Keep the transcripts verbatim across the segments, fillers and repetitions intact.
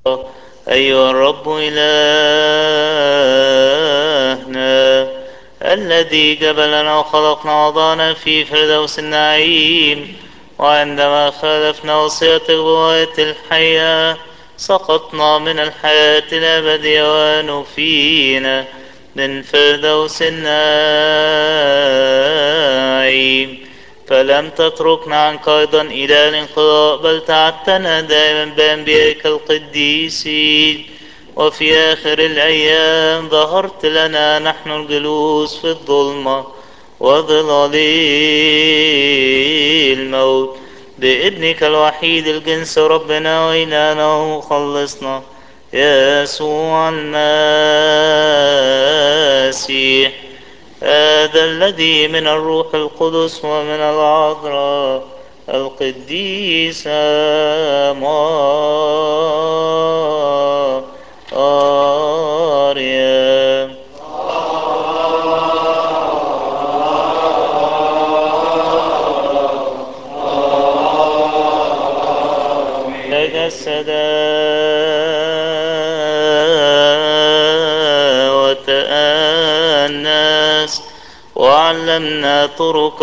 أيها الرب إلهنا الذي جبلنا وخلقنا وضعنا في فردوس النعيم، وعندما خالفنا وصيتك بغاية الحياة سقطنا من الحياة الأبدية ونفينا من فردوس النعيم. فلم تتركنا عنك أيضا إلى الانقضاء، بل تعبتنا دائما بأنبيائك القديسين. وفي آخر الأيام ظهرت لنا نحن الجلوس في الظلمة وظلال الموت بابنك الوحيد الجنس ربنا وإلهنا ومخلصنا يسوع المسيح، هذا الذي من الروح القدس ومن العذراء القديسة مريم تجسد وتأنس وعلمنا طرق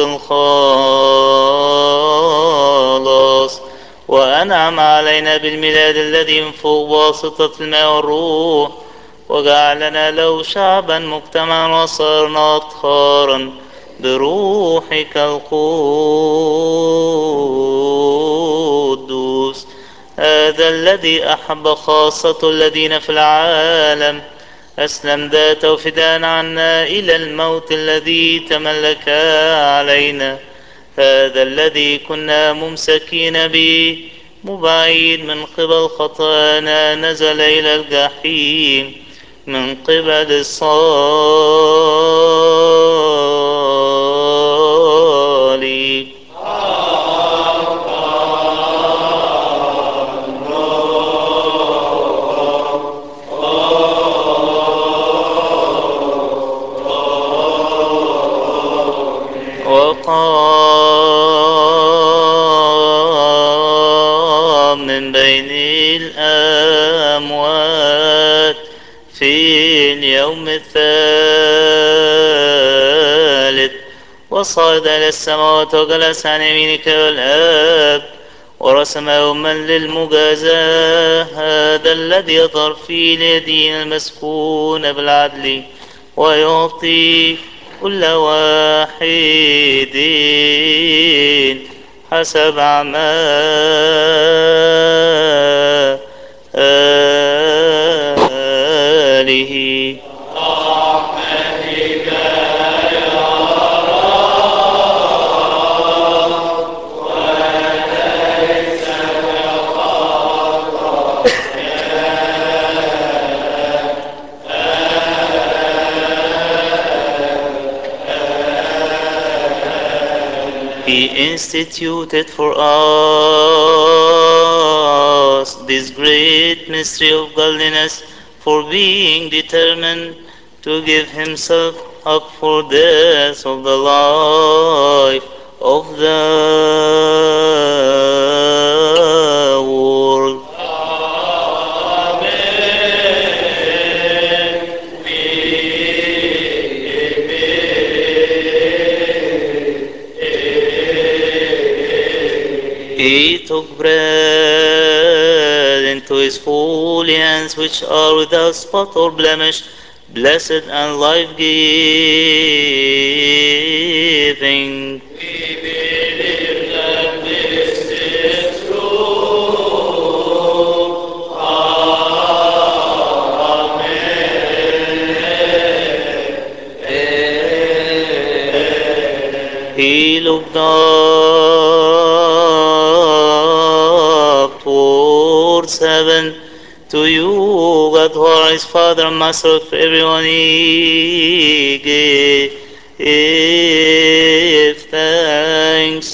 الخلاص، وأنعم علينا بالميلاد الذي من فوق بواسطة الماء والروح، وجعلنا له شعبا مجتمعا وصرنا أطهارا بروحك القدوس. هذا الذي أحب خاصة الذين في العالم أسلم ذاته فداء عنا إلى الموت الذي تملك علينا. هذا الذي كنا ممسكين به مبعيد من قبل خطايانا نزل إلى الجحيم من قبل الصليب. وقام من بين الأموات في اليوم الثالث، وصعد إلى السماوات وجلس عن يمينك والآب، ورسم يوما للمجازاة. هذا الذي يظهر فيه ليدين المسكون بالعدل ويعطي كل واحد حسب أعماله. He instituted for us this great mystery of godliness, for being determined to give himself up for death of the life of the world. He took bread into his holy hands, which are without spot or blemish, blessed and life-giving. He looked up towards heaven to you, God, who are his Father and Master of everyone. He gave thanks.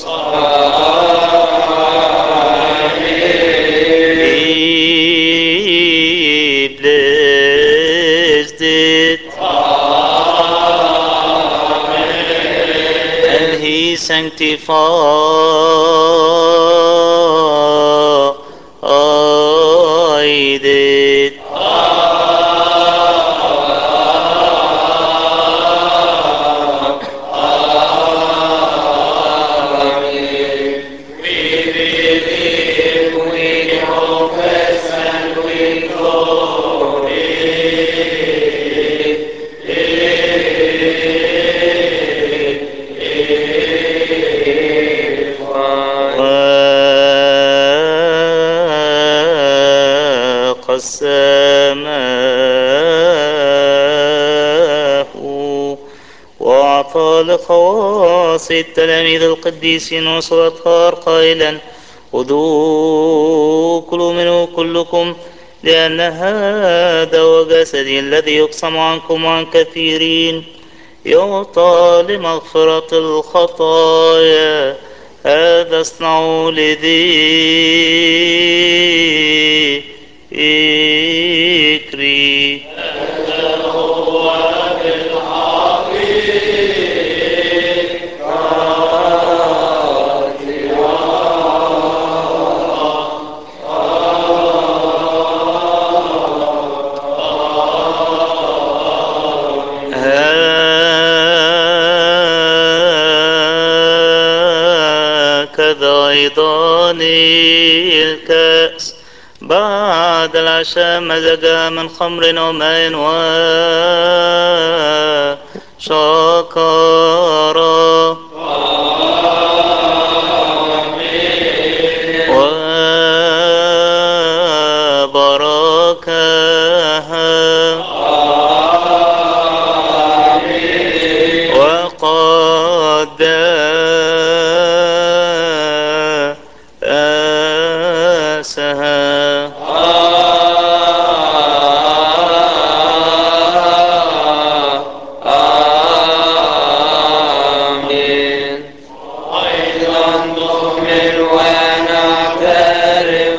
He blessed it. And he sanctified needed. وقسماه وأعطى لخواص التلاميذ القديسين والأطهار قائلا: خذوا كلوا منه كلكم، لأن هذا هو جسدي الذي يقسم عنكم وعن كثيرين، يعطى لمغفرة الخطايا. هذا اصنعوا لذكري. هكذا أيضا الكأس بعد العشاء مزجها من خمر وماء وشكر وباركها وقدسها. آمين. أيضا نؤمن ونعترف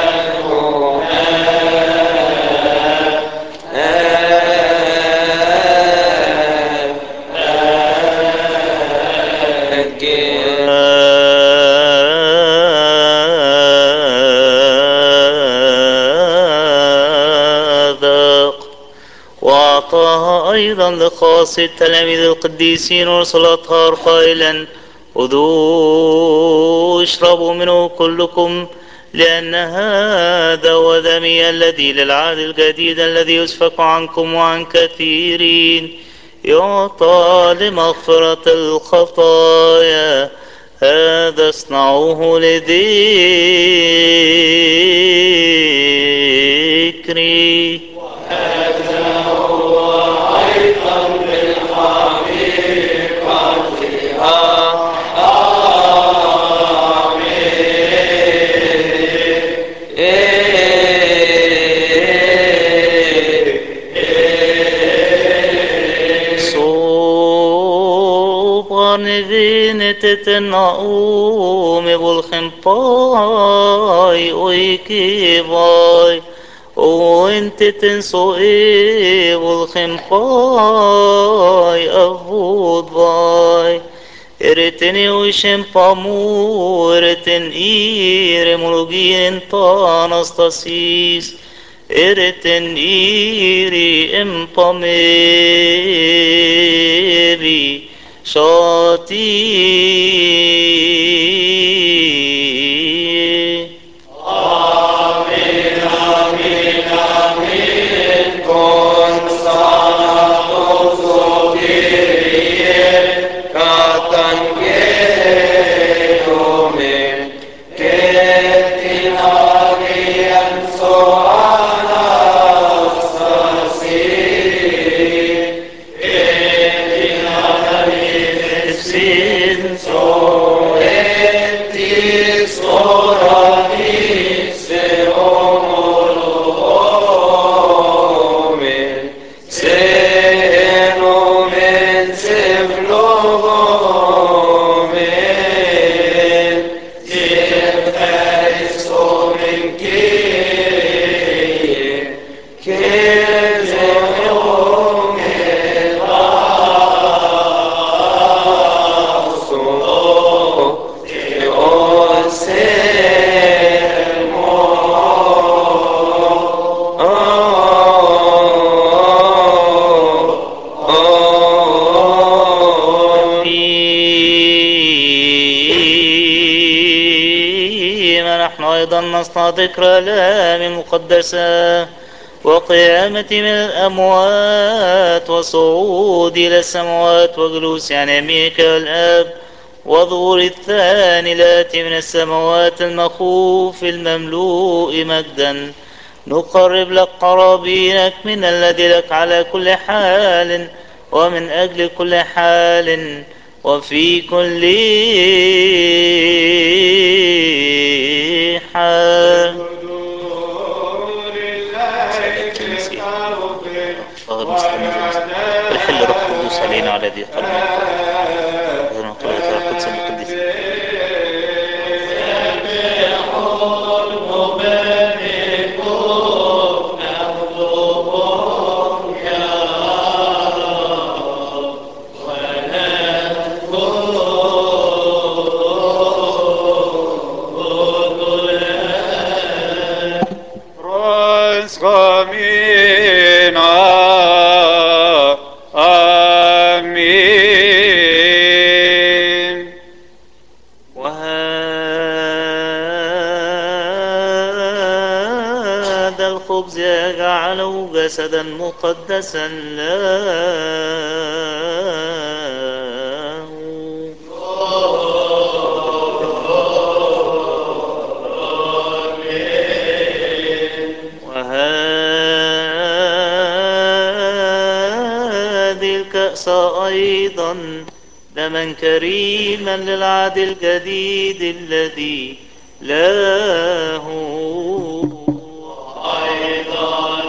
وأعطاها أيضا لخاص التلاميذ القديسين ورسل الأطهار قائلا: خذوا اشربوا منه كلكم، لأن هذا هو دمي الذي للعهد الجديد الذي يسفك عنكم وعن كثيرين، يعطى لمغفرة الخطايا. هذا اصنعوه لذكري. Tetnaum bulkhimpai oikivai o enteten so e bulkhimpai avudvai ereteni oishem pamu ereten ire mulugin ta anastasis ereten iri empameri شاطي. آمين آمين آمين. كن صلاة صغيرين كتنجيل من كتنا ينصرنا الصسير sin so et فيما نحن أيضا نصنع ذكرى الآلام المقدسة وقيامة من الأموات وصعود إلى السماوات وجلوس عن يمينك الآب وظهور الثاني الآتي من السماوات المخوف المملوء مجدا نقرب لك قرابينك من الذي لك على كل حال ومن أجل كل حال وفي كل حال. الحل روح قدوس علينا وعلى دي طالما ينفع قدرة القدس المقدس. آمين آمين. وهذا الخبز يجعله جسدا مقدسا له وهذه الكأس أيضا دما كريما للعهد الجديد الذي له أيضا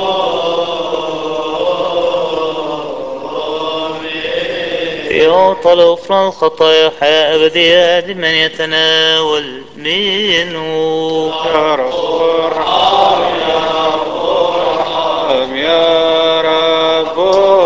يعطى لغفران الخطايا حياة أبدية لمن يتناول منه. يا رب ارحم يا رب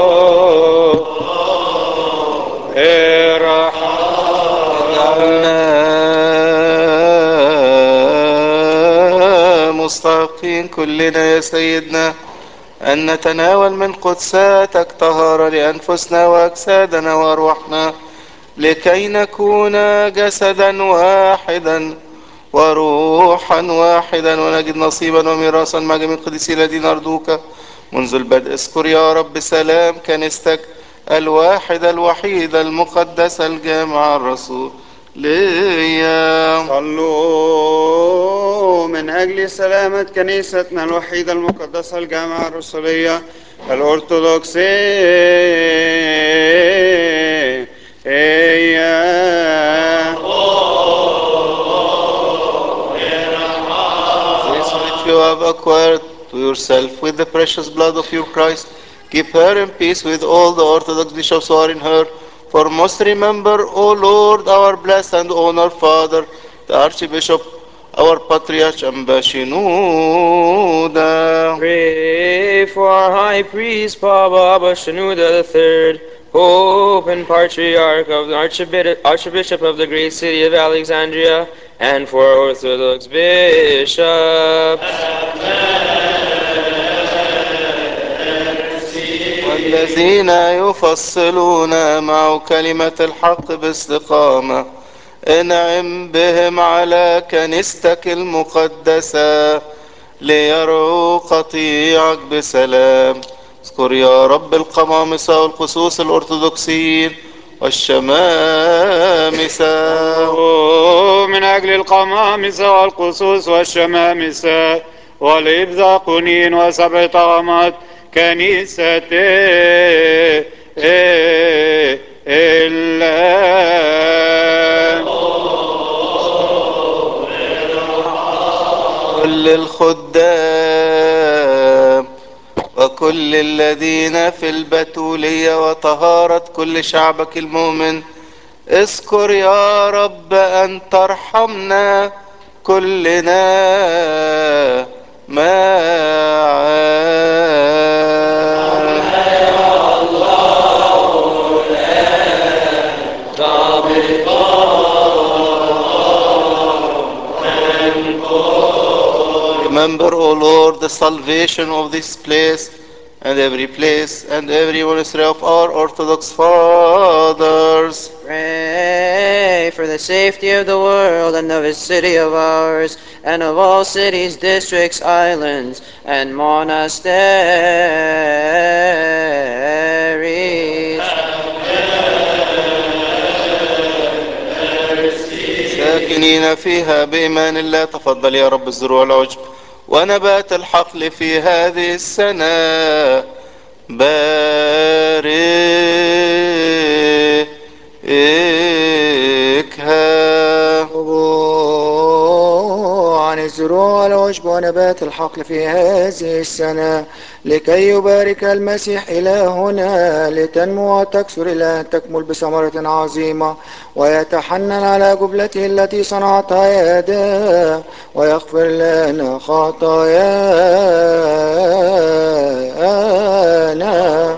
ارحمنا مستحقين كلنا يا سيدنا أن نتناول من قدساتك طهارة لأنفسنا وأجسادنا وأرواحنا لكي نكون جسدا واحدا وروحا واحدا ونجد نصيبا وميراثا مع جميع القديسين الذين أرضوك منذ البدء. اذكر يا رب سلام كنيستك الواحدة الوحيدة المقدسة الجامعة الرسول ليا. صلوا من أجل سلامة كنيستنا الوحيدة المقدسة الجامعة الرسولية الأرثوذكسية. This which you have acquired to yourself with the precious blood of your Christ, keep her in peace with all the Orthodox bishops who are in her. For most remember, O Lord, our blessed and honored Father, the Archbishop, our Patriarch Ambashinuda. Pray for our High Priest, Baba Shenouda the Third, Pope and Patriarch of the Archbishop, Archbishop of the great city of Alexandria, and for our Orthodox bishops. والذين يفصلون مع كلمة الحق باستقامة انعم بهم على كنيستك المقدسة ليروا قطيعك بسلام. اذكر يا رب القمامسة والقسوس الأرثوذكسيين والشمامسة. من أجل القمامسة والقصوص والشمامسة والإبذاقنين وسبع طغمات كنيسة الله. كل الخدام وكل الذين في البتولية وطهارة كل شعبك المؤمن اذكر يا رب أن ترحمنا كلنا Remember, O Lord, the salvation of this place and every place and every monastery of our Orthodox fathers. Pray for the safety of the world and of this city of ours, and of all cities, districts, islands, and monasteries. ساكنين فيها بإيمان الله. تفضل يا رب الزروع العشب ونبات الحقل في هذه السنة. باركها. طوبوا عن الزروع والعشب ونبات الحقل في هذه السنة، لكي يبارك المسيح إلهنا، لتنمو وتكثر إلى أن تكمل بثمرة عظيمة، ويتحنن على جبلته التي صنعتها يداه، ويغفر لنا خطايانا.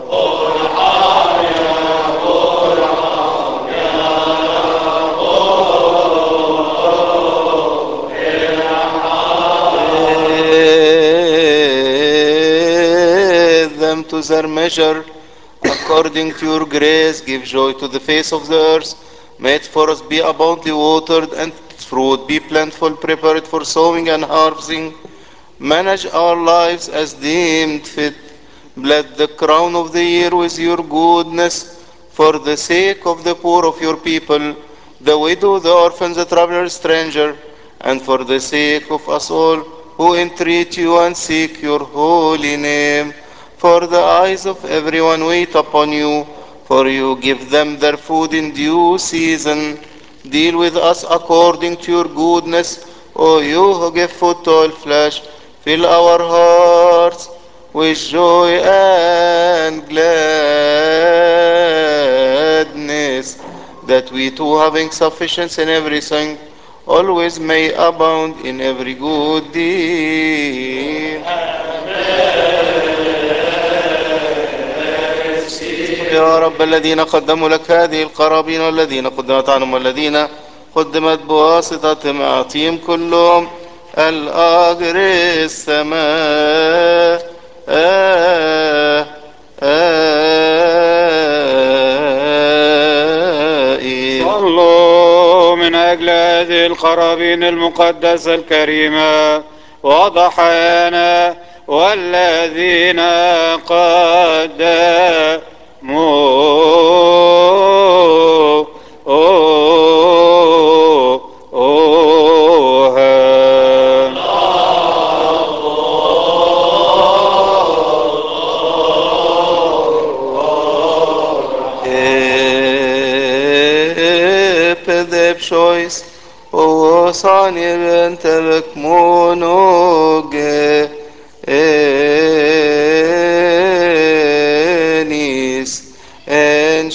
Give them to their measure, according to your grace. Give joy to the face of the earth. May its forest be abundantly watered and its fruit be plentiful, prepared for sowing and harvesting. Manage our lives as deemed fit. Bless the crown of the year with your goodness, for the sake of the poor of your people, the widow, the orphan, the traveler, stranger, and for the sake of us all who entreat you and seek your holy name. For the eyes of everyone wait upon you, for you give them their food in due season. Deal with us according to your goodness, O you who give food to all flesh. Fill our hearts with joy and gladness, that we too, having sufficiency in everything, always may abound in every good deed. يا رب الذين قدموا لك هذه القرابين والذين قدمت عنهم والذين قدمت بواسطتهم، أعطيهم كلهم الأجر السماء. آه آه صلوا من أجل هذه القرابين المقدسة الكريمة وضحايانا والذين قدموها. Pede choice o sani bentelek monoge enis en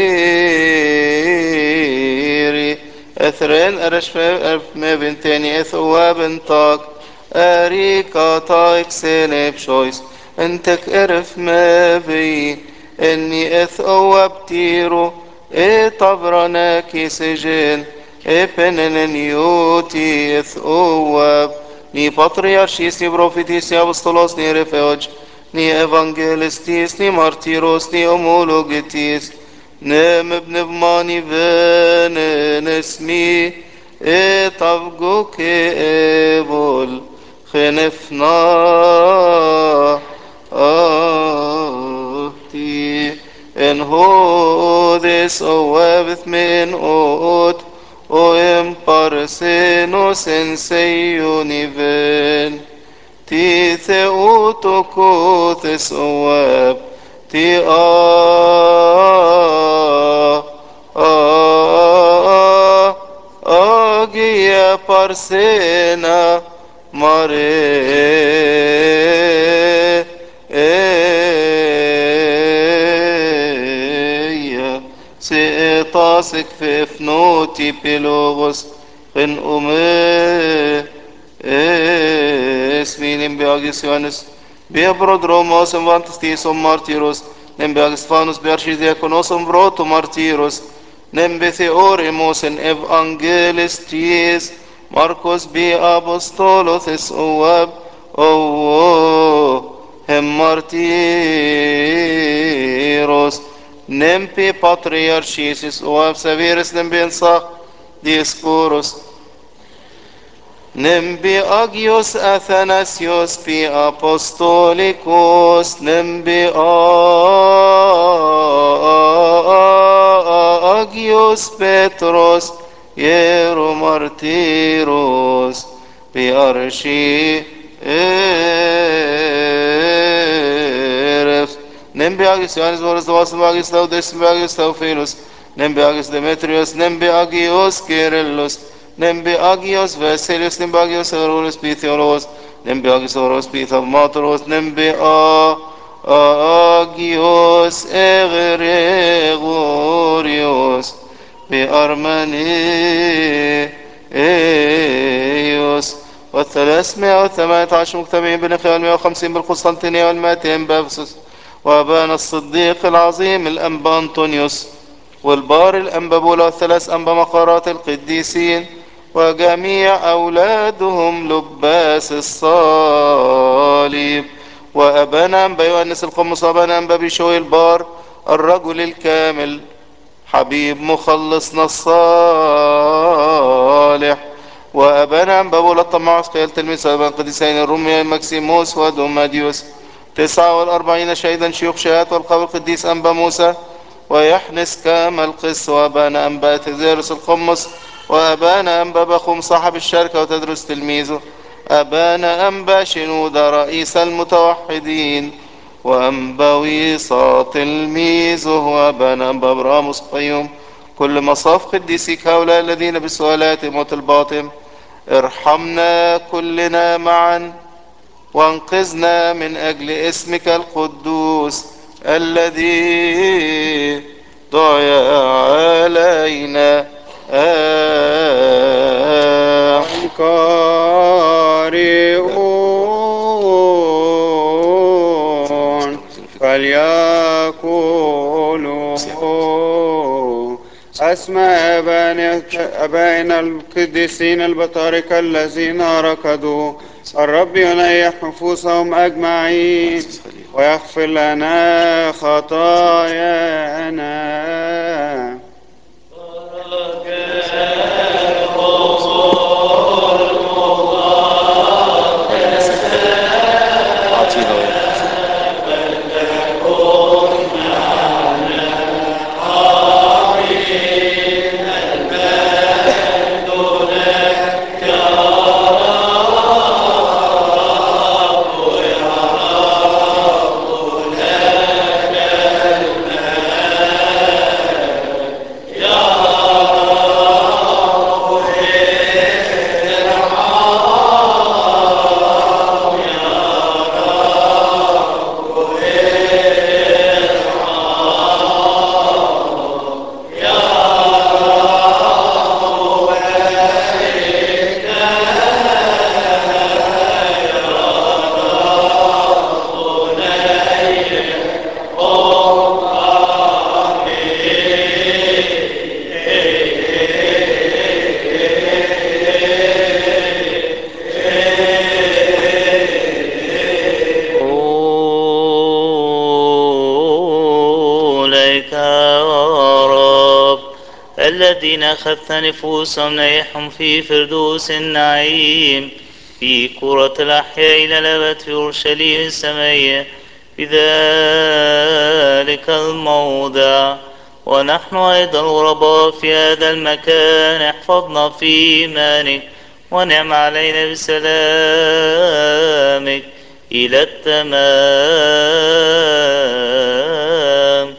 shiri اثرين ارش ما بنتاني اثوا بنتاك اريكا تايك سينب شويس انتك ارف ما بي اني اثوا بتيرو اي طبرنا كي سجن اي بنن يوتي اثوا ni patriarchis, ni prophetis, ni apostolos, ni refeoj, ni evangelistis, ni martyros, ni homologetis, nem pneumani venen esmi, et avgo ke evol, chenefna ahti, en hodes oavith men ot, o em parsenos en seioniven, ti theotokothes oab, ti a a agia parsena mare eia سيطاسك في افنوتي بيلوغوس ان امي اسمي نمبياغيس يوانس بيبرودروموس انفانتستيسوم مارتيروس نمبياغستفانوس بيارشيدياكونوسوم بروتو مارتيروس نمبيثيوريموس ان evangelists Marcos بي apostolothis اواب O Hemmartiros, Nempi Patriarchisis, Oab Severus Nembensa, Dioscoros, Nembi Agios Athanasios Pi Apostolicos, Nembi Agios Petros, Iero Martiros, Pi Archi Erev, Nembi Agios Ioannis Voros Davasim Agios Laudesim Agios Theophilus, Nembi Agios Demetrios, Nembi Agios Kyrillus, Nembi Agios Veselius, Nembi Agios Aurelius Pi Theolos, Nembi Agios Aurelius Pi Thaumateros, Nembi Agios Egregorios, Pi Armenios, والثلاثمائة والثمانية عشر مجتمعين بنخيل المائة وخمسين بالقسطنطينية والمائتين بافسس، وأبانا الصديق العظيم الأنبا أنطونيوس، والبار الأنبابولة والثلاث أنبا مقارات القديسين، وجميع أولادهم لباس الصليب، وأبانا أنبا يؤنس القمص، وأبانا أنبا بيشوي البار الرجل الكامل، حبيب مخلصنا الصالح، وأبانا أنبا بولا الطماع عسقيل تلميذ أبان قديسين الرومي ماكسيموس ودوماديوس، تسعة والأربعين شهيدا شيوخ شهات، والقبر القديس أنبا موسى ويحنس كامل قس، وأبانا أنبا تزيرس القمص، وأبانا أنبا بخوم صاحب الشركة وتدرس تلميذه، أبانا أنبا شنودة رئيس المتوحدين، وأنبا ويصا تلميذه، وأبانا أنبا براموس قيوم، كل مصاف قديسيك هؤلاء الذين بسؤالاتهم وطلباتهم ارحمنا كلنا معا، وانقذنا من أجل اسمك القدوس الذي دعي علينا. آمين. القارئون فليقولوا أسماء أبائنا القديسين البطاركة الذين ركضوا، الرب ينيح نفوسهم أجمعين ويغفر لنا خطايانا. الذين أخذت نفوسهم نيحهم في فردوس النعيم، في كرة الأحياء إلى الأبد في أورشليم السمائية، في ذلك الموضع. ونحن أيضا غرباء في هذا المكان، احفظنا في إيمانك ونعم علينا بسلامك إلى التمام.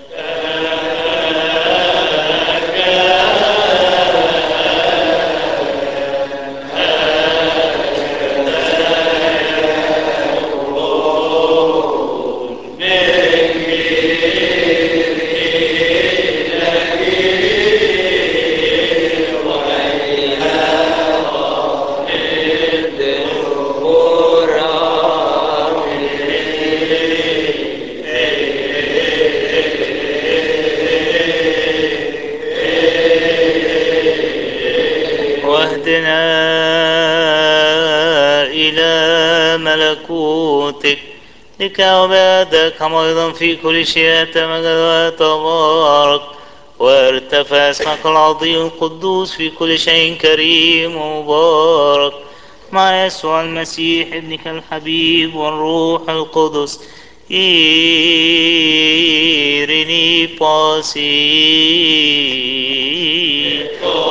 لك وبعدك أيضا في كل شيء تمجد وتبارك وارتفع اسمك العظيم القدوس في كل شيء كريم ومبارك مع يسوع المسيح ابنك الحبيب والروح القدس إيريني باسي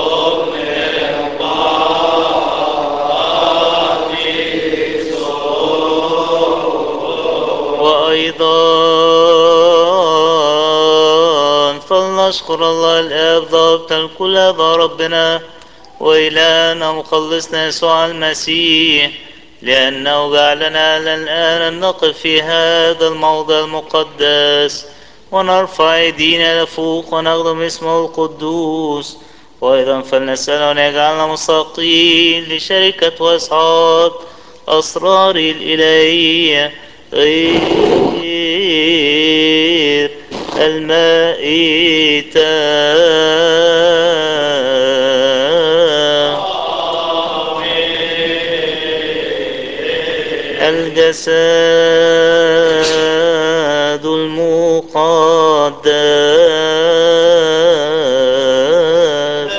وأيضا فلنشكر الله الآب ضابط الكل هذا ربنا وإلهنا مخلصنا يسوع المسيح لأنه جعلنا الآن أن نقف في هذا الموضع المقدس ونرفع أيدينا لفوق ونخدم اسمه القدوس وأيضا فلنسأله أن يجعلنا مستحقين لشركة وإسعاد أسرار الإلهية غير المائتة الجسد المقدس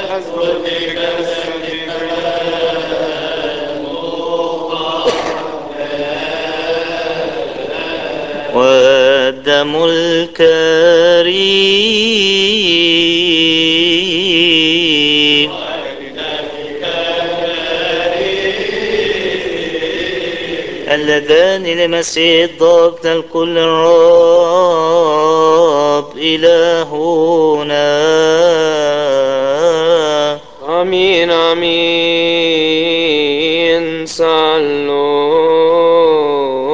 والدم الكريم اللذان لمسيح الضابط الكل الرب إلهنا آمين آمين صلوا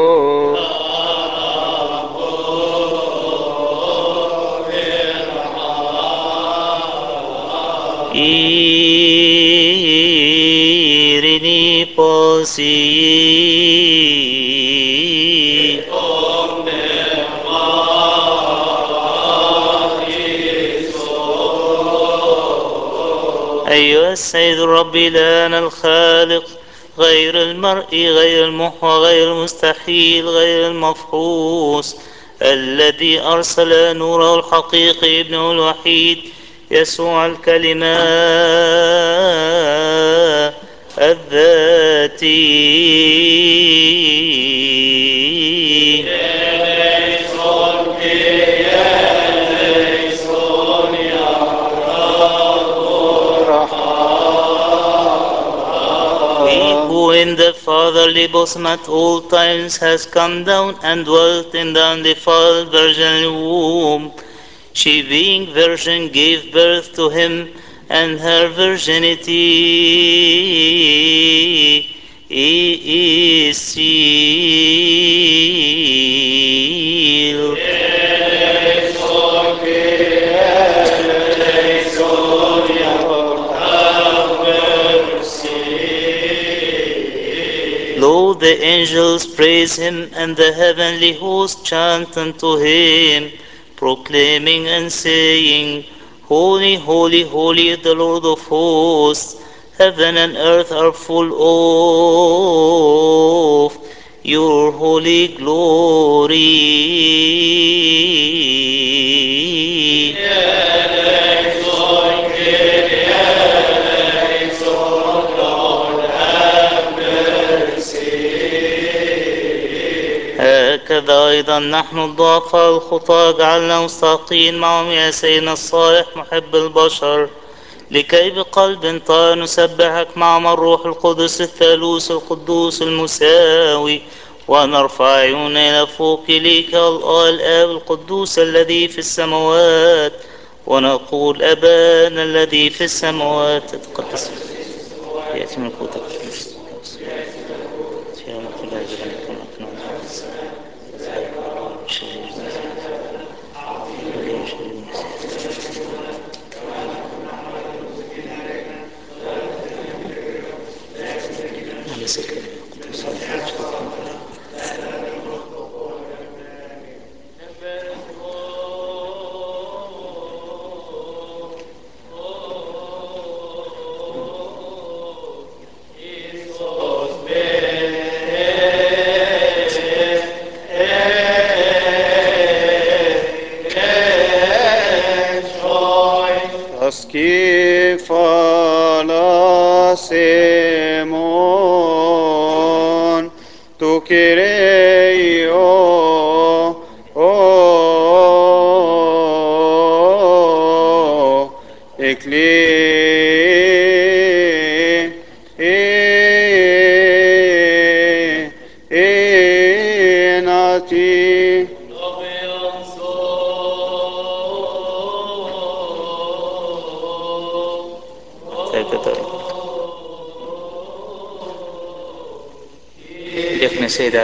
إيريني باسي أيها السيد الرب إلهنا الخالق غير المرء غير المحوى غير المستحيل غير المفحوص الذي أرسل نوره الحقيقي ابنه الوحيد يسوع الكلمة الذاتي He who in the fatherly bosom at all times has come down and dwelt in the undefiled virgin womb. She being virgin gave birth to him, and her virginity is sealed. Lo, the angels praise him, and the heavenly host chant unto him, proclaiming and saying, Holy, holy, holy is the Lord of hosts. Heaven and earth are full of your holy glory. هكذا أيضا نحن الضعفاء الخطاة جعلنا مستحقين معهم يا سيدنا الصالح محب البشر لكي بقلب طاهر نسبحك معهم الروح القدس الثالوث القدوس المساوي ونرفع عيوننا إلى فوق إليك الله الآب القدوس الذي في السماوات ونقول أبانا الذي في السماوات تقدس يأتي ملكوتك Kifalasemon tu kireio o ekli e enati ليكن سيدات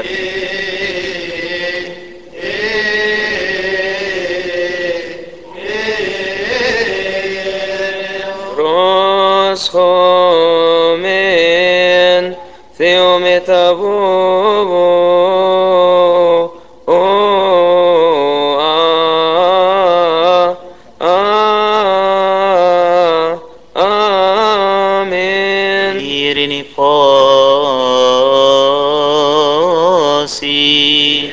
Roschomen Theometabobo O Amen. إيرني فاسي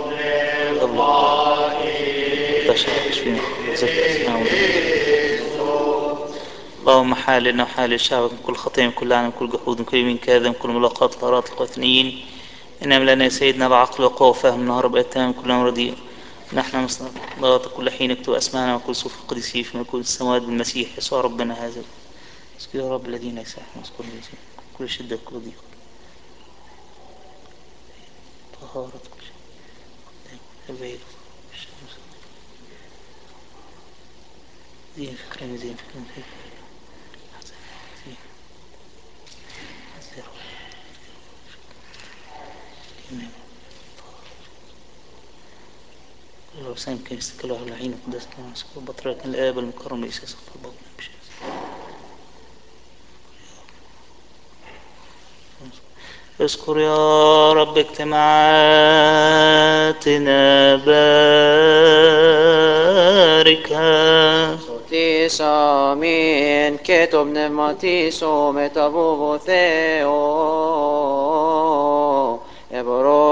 اللهم حالنا وحال الشعب من كل خطيئة من كل لعنة من كل جحود من كل يمين كاذب من كل ملاقات الأراضي القاثنيين إنما لنا يا سيدنا بعقل وقوة وفهم نهار تمام كل أمر رديء نحن نصلي كل حين اكتب أسماءنا وكل صوف القديسين في ملكوت السماوات بالمسيح يسوع ربنا هذا اسكت يا رب الذين يساحون اذكر كل شدة كل ضيق طهارة كل شيء البيت زين فكرنا زين فكرنا زين لو سام كان يستكلوا على العين القدس كان مسكوا بطريق الآب المكرم ليس سقف البطن بشيء اذكر يا رب اجتماعاتنا باركها Sotis amin ketom pneumatiso metabobo theo eboro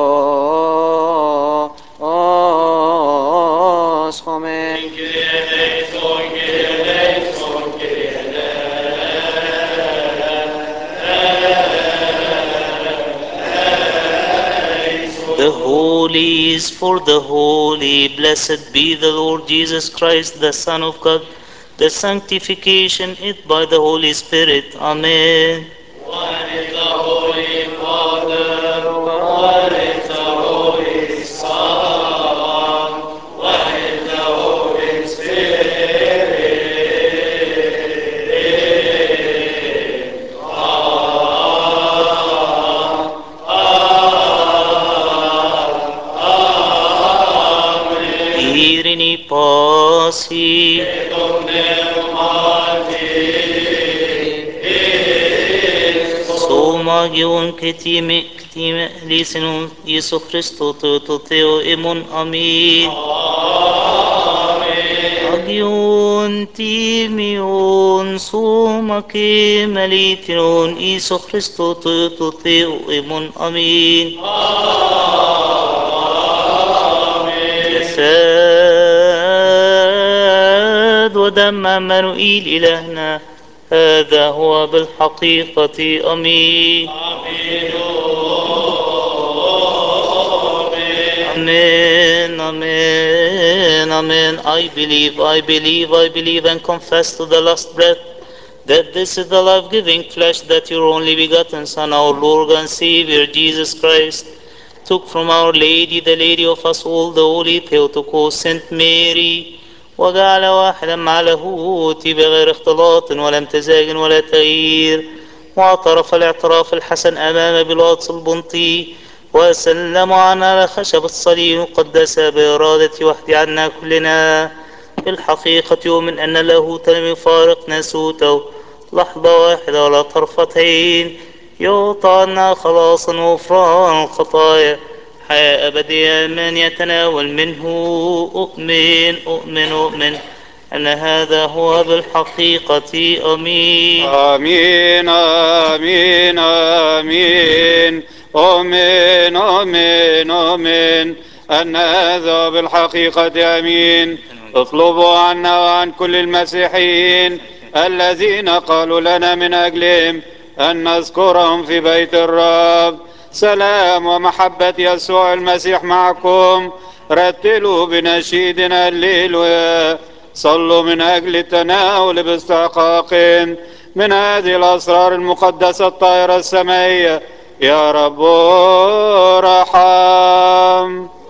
os homen. The holy is for the holy. Blessed be the Lord Jesus Christ, the Son of God. The sanctification is by the Holy Spirit. Amen. One is the Holy Father, one is the Holy Son, one is the Holy Spirit. Irini pasi. Somagion ketime ketime lisenu Jesu Christo to to teo emon amin. Agion timion soma ke malition Jesu Christo to to teo emon amin. جسد ودم عمانوئيل إلهنا هذا هو بالحقيقة أمين Amen, amen, amen. I believe, I believe, I believe and confess to the last breath that this is the life-giving flesh that your only begotten Son, our Lord and Savior, Jesus Christ, took from Our Lady, the Lady of us all, the Holy Theotokos, Saint Mary, وجعل واحدا مع لاهوت بغير اختلاط ولا امتزاج ولا تغيير واعترف الاعتراف الحسن أمام بيلاطس البنطي وسلم عنا على خشب الصليب وقدس بإرادة وحدي عنا كلنا بالحقيقة يؤمن أن لاهوت لم يفارق ناسوته لحظة واحدة ولا طرفتين يعطى لنا خلاصا وغفران الخطايا حياة أبدية من يتناول منه أؤمن أؤمن أؤمن أن هذا هو بالحقيقة أمين آمين آمين آمين آمين آمين آمين أن هذا بالحقيقة آمين اطلبوا عنا وعن كل المسيحيين الذين قالوا لنا من أجلهم أن نذكرهم في بيت الرب. سلام ومحبة يسوع المسيح معكم. رتلوا بنشيدنا الليلويا. صلوا من أجل التناول باستحقاق من هذه الأسرار المقدسة الطاهرة السمائية. يا رب ارحم.